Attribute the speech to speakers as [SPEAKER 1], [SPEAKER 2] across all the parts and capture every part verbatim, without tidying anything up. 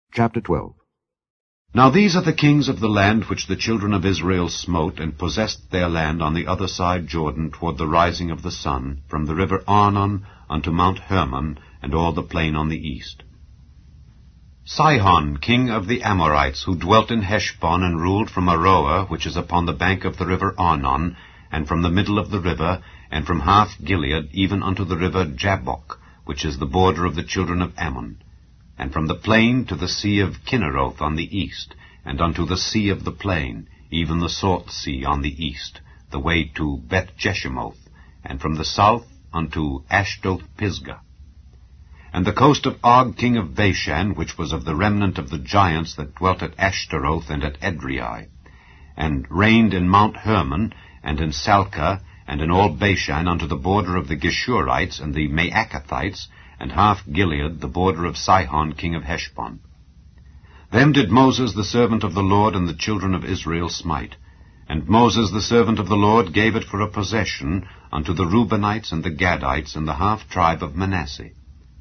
[SPEAKER 1] Chapter twelve.
[SPEAKER 2] Now these are the kings of the land which the children of Israel smote, and possessed their land on the other side Jordan toward the rising of the sun, from the river Arnon unto Mount Hermon, and all the plain on the east. Sihon, king of the Amorites, who dwelt in Heshbon, and ruled from Aroer, which is upon the bank of the river Arnon, and from the middle of the river, and from half Gilead, even unto the river Jabbok, which is the border of the children of Ammon, and from the plain to the sea of Kinneroth on the east, and unto the sea of the plain, even the salt sea on the east, the way to Beth-Jeshimoth, and from the south unto Ashdoth-Pisgah. And the coast of Og king of Bashan, which was of the remnant of the giants that dwelt at Ashtaroth and at Edrei, and reigned in Mount Hermon, and in Salcah, and in all Bashan unto the border of the Geshurites and the Maacathites, and half Gilead, the border of Sihon king of Heshbon. Them did Moses the servant of the Lord and the children of Israel smite. And Moses the servant of the Lord gave it for a possession unto the Reubenites and the Gadites and the half tribe of Manasseh.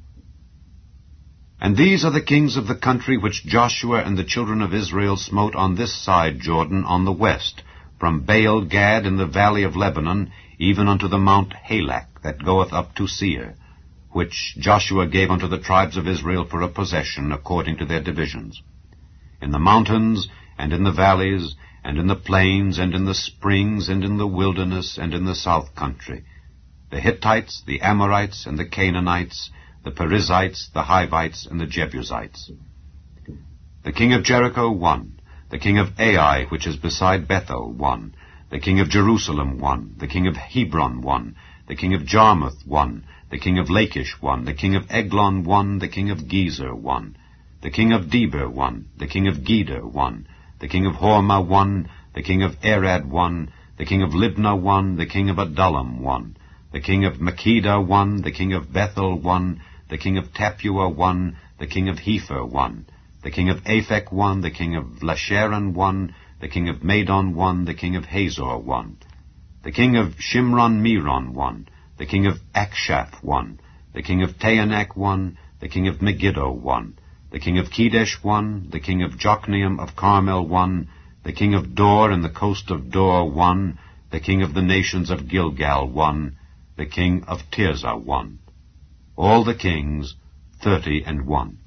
[SPEAKER 2] And these are the kings of the country which Joshua and the children of Israel smote on this side Jordan on the west, from Baal-Gad in the valley of Lebanon, even unto the Mount Halak that goeth up to Seir, which Joshua gave unto the tribes of Israel for a possession according to their divisions. In the mountains, and in the valleys, and in the plains, and in the springs, and in the wilderness, and in the south country, the Hittites, the Amorites, and the Canaanites, the Perizzites, the Hivites, and the Jebusites. The king of Jericho one, the king of Ai, which is beside Bethel, one, the king of Jerusalem one, the king of Hebron one, the king of Jarmuth one, the king of Lachish one, the king of Eglon one, the king of Gezer one, the king of Deber one, the king of Geder one, the king of Hormah one, the king of Arad one, the king of Libnah one, the king of Adullam one, the king of Makkedah one, the king of Bethel one, the king of Tappuah one, the king of Hepher one, the king of Aphek one, the king of Lasharon one, the king of Madon one, the king of Hazor one, the king of Shimron-Meron one, the king of Akshaph one, the king of Taanach one, the king of Megiddo one, the king of Kedesh one, the king of Jokneam of Carmel one, the king of Dor and the coast of Dor one, the king of the nations of Gilgal one, the king of Tirzah one. All the kings, thirty and one.